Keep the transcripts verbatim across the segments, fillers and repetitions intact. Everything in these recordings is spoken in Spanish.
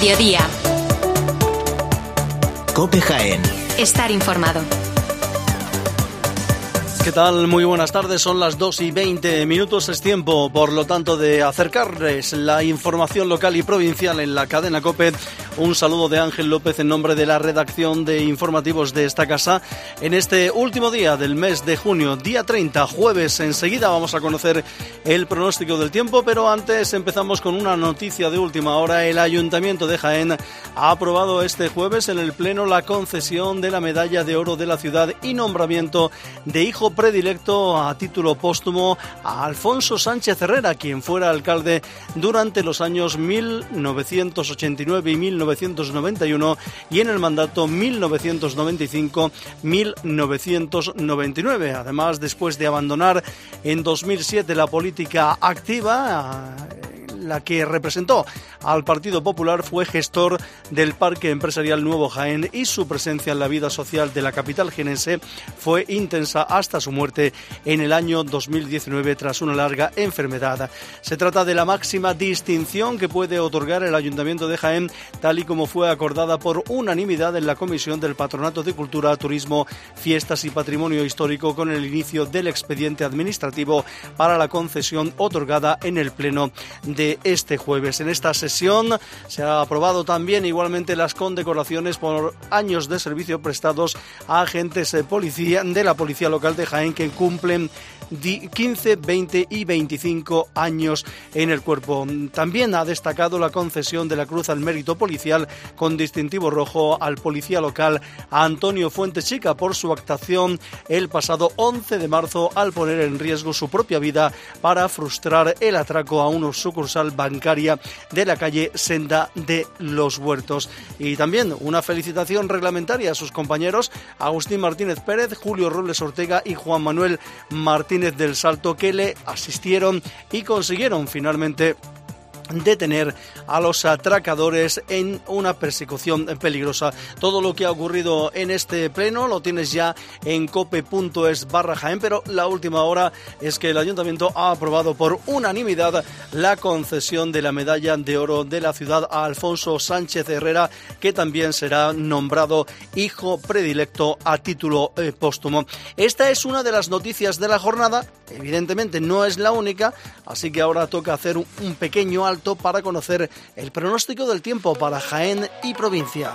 Mediodía. COPE Jaén. Estar informado. ¿Qué tal? Muy buenas tardes, son las dos y veinte minutos, es tiempo, por lo tanto, de acercarles la información local y provincial en la cadena COPE. Un saludo de Ángel López en nombre de la redacción de informativos de esta casa en este último día del mes de junio, día treinta, jueves. Enseguida vamos a conocer el pronóstico del tiempo, pero antes empezamos con una noticia de última hora. El Ayuntamiento de Jaén ha aprobado este jueves en el Pleno la concesión de la Medalla de Oro de la Ciudad y nombramiento de hijo predilecto a título póstumo a Alfonso Sánchez Herrera, quien fuera alcalde durante los años mil novecientos ochenta y nueve y mil novecientos noventa y uno y en el mandato mil novecientos noventa y cinco a mil novecientos noventa y nueve. Además, después de abandonar en dos mil siete la política activa, la que representó al Partido Popular, fue gestor del Parque Empresarial Nuevo Jaén y su presencia en la vida social de la capital jienense fue intensa hasta su muerte en el año dos mil diecinueve tras una larga enfermedad. Se trata de la máxima distinción que puede otorgar el Ayuntamiento de Jaén, tal y como fue acordada por unanimidad en la Comisión del Patronato de Cultura, Turismo, Fiestas y Patrimonio Histórico, con el inicio del expediente administrativo para la concesión otorgada en el Pleno de este jueves. En esta sesión se ha aprobado también igualmente las condecoraciones por años de servicio prestados a agentes de policía de la Policía Local de Jaén que cumplen quince, veinte y veinticinco años en el cuerpo. También ha destacado la concesión de la Cruz al Mérito Policial con distintivo rojo al policía local a Antonio Fuentechica por su actuación el pasado once de marzo al poner en riesgo su propia vida para frustrar el atraco a una sucursal bancaria de la calle Senda de los Huertos. Y también una felicitación reglamentaria a sus compañeros Agustín Martínez Pérez, Julio Robles Ortega y Juan Manuel Martínez del Salto, que le asistieron y consiguieron finalmente detener a los atracadores en una persecución peligrosa. Todo lo que ha ocurrido en este pleno lo tienes ya en cope.es barra Jaén, pero la última hora es que el Ayuntamiento ha aprobado por unanimidad la concesión de la Medalla de Oro de la Ciudad a Alfonso Sánchez Herrera, que también será nombrado hijo predilecto a título eh, póstumo. Esta es una de las noticias de la jornada, evidentemente no es la única, así que ahora toca hacer un, un pequeño alto para conocer el pronóstico del tiempo para Jaén y provincia.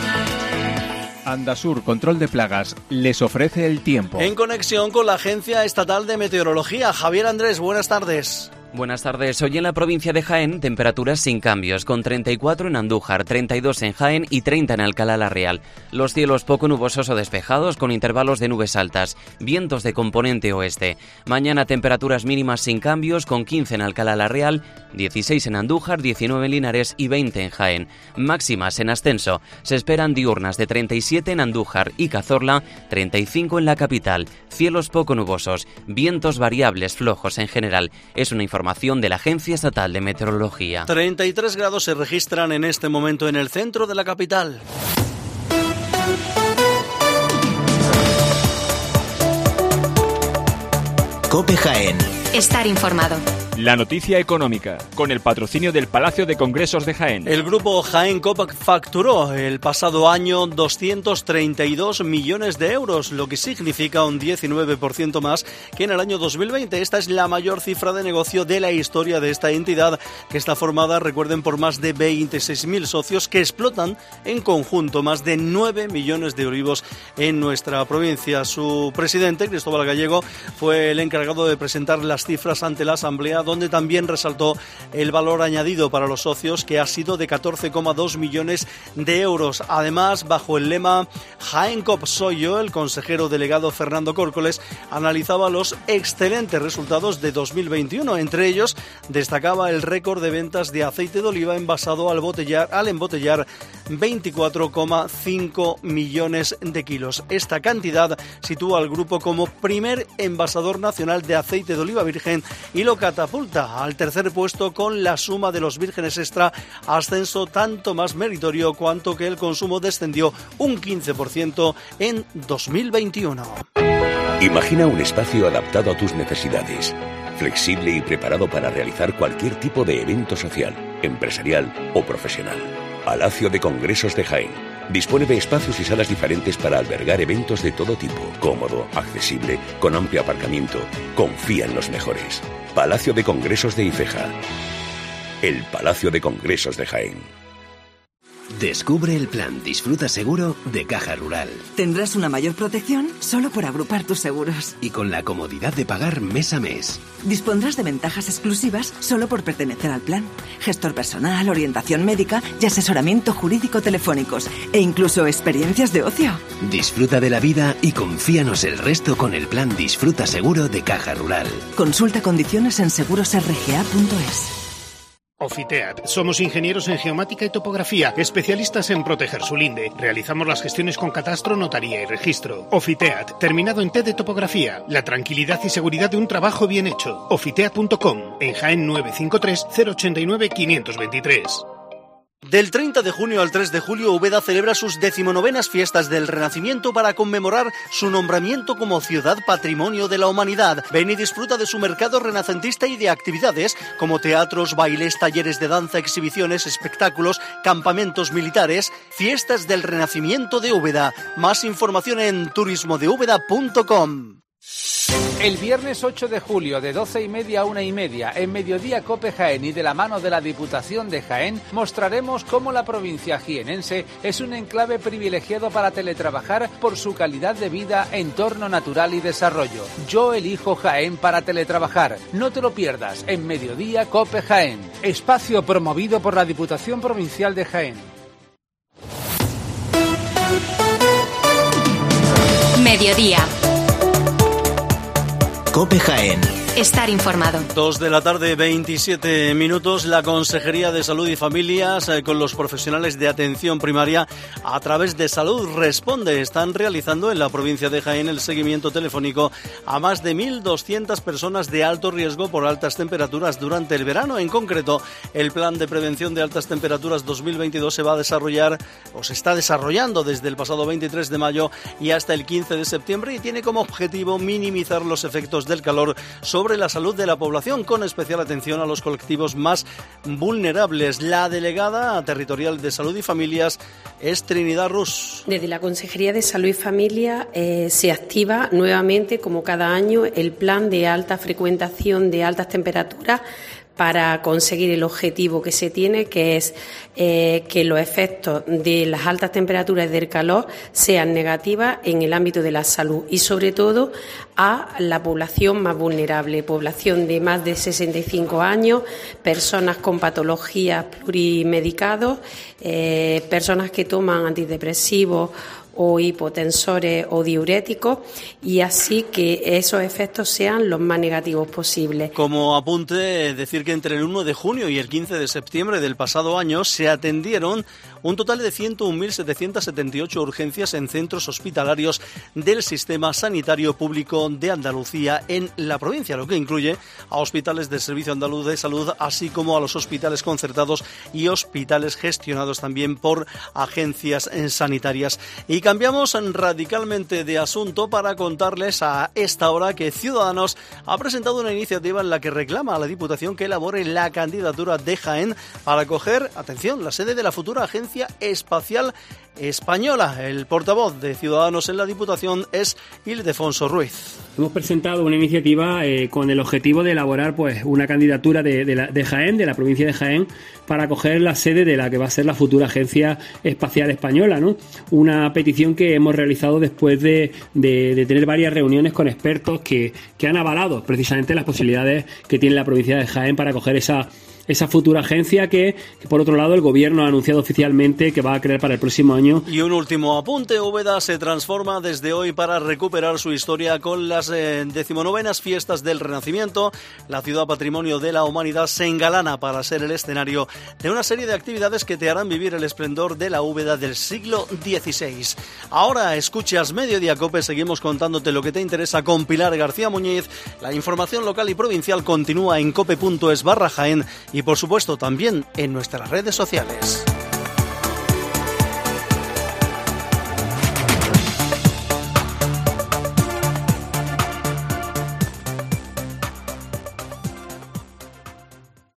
Andasur Control de Plagas les ofrece el tiempo. En conexión con la Agencia Estatal de Meteorología, Javier Andrés, buenas tardes. Buenas tardes. Hoy en la provincia de Jaén, temperaturas sin cambios, con treinta y cuatro en Andújar, treinta y dos en Jaén y treinta en Alcalá la Real. Los cielos poco nubosos o despejados, con intervalos de nubes altas, vientos de componente oeste. Mañana temperaturas mínimas sin cambios, con quince en Alcalá la Real, dieciséis en Andújar, diecinueve en Linares y veinte en Jaén. Máximas en ascenso. Se esperan diurnas de treinta y siete en Andújar y Cazorla, treinta y cinco en la capital. Cielos poco nubosos, vientos variables flojos en general. Es una información de la Agencia Estatal de Meteorología. treinta y tres grados se registran en este momento en el centro de la capital. COPE Jaén. Estar informado. La noticia económica, con el patrocinio del Palacio de Congresos de Jaén. El grupo Jaén Copac facturó el pasado año doscientos treinta y dos millones de euros, lo que significa un diecinueve por ciento más que en el año dos mil veinte. Esta es la mayor cifra de negocio de la historia de esta entidad, que está formada, recuerden, por más de veintiséis mil socios que explotan en conjunto más de nueve millones de olivos en nuestra provincia. Su presidente, Cristóbal Gallego, fue el encargado de presentar las cifras ante la Asamblea, donde también resaltó el valor añadido para los socios, que ha sido de catorce coma dos millones de euros. Además, bajo el lema Jaén Cop soy yo, el consejero delegado Fernando Córcoles analizaba los excelentes resultados de dos mil veintiuno. Entre ellos, destacaba el récord de ventas de aceite de oliva envasado al botellar, al embotellar veinticuatro coma cinco millones de kilos. Esta cantidad sitúa al grupo como primer envasador nacional de aceite de oliva virgen y lo catapulta al tercer puesto con la suma de los vírgenes extra, ascenso tanto más meritorio cuanto que el consumo descendió un quince por ciento en dos mil veintiuno. Imagina un espacio adaptado a tus necesidades, flexible y preparado para realizar cualquier tipo de evento social, empresarial o profesional. Palacio de Congresos de Jaén. Dispone de espacios y salas diferentes para albergar eventos de todo tipo. Cómodo, accesible, con amplio aparcamiento. Confía en los mejores. Palacio de Congresos de Ifeja. El Palacio de Congresos de Jaén. Descubre el plan Disfruta Seguro de Caja Rural. Tendrás una mayor protección solo por agrupar tus seguros. Y con la comodidad de pagar mes a mes. Dispondrás de ventajas exclusivas solo por pertenecer al plan. Gestor personal, orientación médica y asesoramiento jurídico telefónicos. E incluso experiencias de ocio. Disfruta de la vida y confíanos el resto con el plan Disfruta Seguro de Caja Rural. Consulta condiciones en seguros r g a punto es. Ofiteat. Somos ingenieros en geomática y topografía, especialistas en proteger su linde. Realizamos las gestiones con catastro, notaría y registro. Ofiteat, terminado en T de topografía. La tranquilidad y seguridad de un trabajo bien hecho. Ofiteat punto com, en Jaén nueve cinco tres, cero ocho nueve, cinco dos tres. Del treinta de junio al tres de julio, Úbeda celebra sus decimonovenas fiestas del Renacimiento para conmemorar su nombramiento como Ciudad Patrimonio de la Humanidad. Ven y disfruta de su mercado renacentista y de actividades como teatros, bailes, talleres de danza, exhibiciones, espectáculos, campamentos militares. Fiestas del Renacimiento de Úbeda. Más información en turismo de úbeda punto com. El viernes ocho de julio, de doce y media a una y media, en Mediodía Cope Jaén y de la mano de la Diputación de Jaén, mostraremos cómo la provincia jienense es un enclave privilegiado para teletrabajar por su calidad de vida, entorno natural y desarrollo. Yo elijo Jaén para teletrabajar. No te lo pierdas, en Mediodía Cope Jaén. Espacio promovido por la Diputación Provincial de Jaén. Mediodía. COPE Jaén. Estar informado. Dos de la tarde, veintisiete minutos. La Consejería de Salud y Familias, eh, con los profesionales de atención primaria, a través de Salud Responde, están realizando en la provincia de Jaén el seguimiento telefónico a más de mil doscientas personas de alto riesgo por altas temperaturas durante el verano. En concreto, el Plan de Prevención de Altas Temperaturas dos mil veintidós se va a desarrollar, o se está desarrollando desde el pasado veintitrés de mayo y hasta el quince de septiembre, y tiene como objetivo minimizar los efectos del calor sobre sobre la salud de la población, con especial atención a los colectivos más vulnerables. La delegada territorial de Salud y Familias es Trinidad Rus. Desde la Consejería de Salud y Familia eh, se activa nuevamente, como cada año, el plan de alta frecuentación de altas temperaturas para conseguir el objetivo que se tiene, que es eh, que los efectos de las altas temperaturas y del calor sean negativas en el ámbito de la salud y, sobre todo, a la población más vulnerable, población de más de sesenta y cinco años, personas con patologías plurimedicados, eh, personas que toman antidepresivos o hipotensores o diuréticos, y así que esos efectos sean los más negativos posibles. Como apunte, decir que entre el uno de junio y el quince de septiembre del pasado año se atendieron un total de ciento un mil setecientas setenta y ocho urgencias en centros hospitalarios del Sistema Sanitario Público de Andalucía en la provincia, lo que incluye a hospitales del Servicio Andaluz de Salud, así como a los hospitales concertados y hospitales gestionados también por agencias sanitarias. Y cambiamos radicalmente de asunto para contarles a esta hora que Ciudadanos ha presentado una iniciativa en la que reclama a la Diputación que elabore la candidatura de Jaén para acoger, atención, la sede de la futura Agencia Espacial Española. El portavoz de Ciudadanos en la Diputación es Ildefonso Ruiz. Hemos presentado una iniciativa eh, con el objetivo de elaborar pues una candidatura de, de, la, de Jaén, de la provincia de Jaén, para acoger la sede de la que va a ser la futura Agencia Espacial Española, ¿no? Una petición que hemos realizado después de, de, de tener varias reuniones con expertos que, que han avalado precisamente las posibilidades que tiene la provincia de Jaén para acoger esa esa futura agencia que, que, por otro lado, el Gobierno ha anunciado oficialmente que va a crear para el próximo año. Y un último apunte: Úbeda se transforma desde hoy para recuperar su historia con las eh, decimonovenas fiestas del Renacimiento. La ciudad patrimonio de la humanidad se engalana para ser el escenario de una serie de actividades que te harán vivir el esplendor de la Úbeda del siglo dieciséis. Ahora escuchas Mediodía Cope, seguimos contándote lo que te interesa con Pilar García Muñiz. La información local y provincial continúa en cope punto es barra Jaén y, por supuesto, también en nuestras redes sociales.